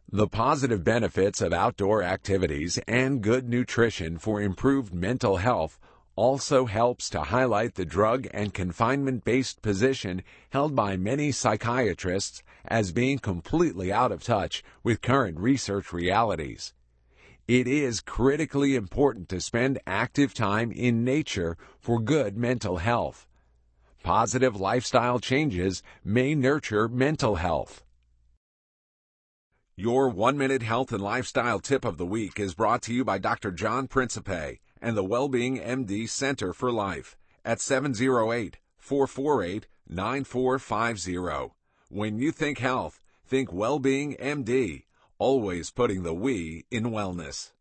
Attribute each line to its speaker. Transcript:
Speaker 1: The positive benefits of outdoor activities and good nutrition for improved mental health also helps to highlight the drug and confinement-based position held by many psychiatrists as being completely out of touch with current research realities. It is critically important to spend active time in nature for good mental health. Positive lifestyle changes may nurture mental health. Your 1-minute health and lifestyle tip of the week is brought to you by Dr. John Principe and the Wellbeing MD Center for Life at 708-448-9450. When you think health, think Wellbeing MD, always putting the we in wellness.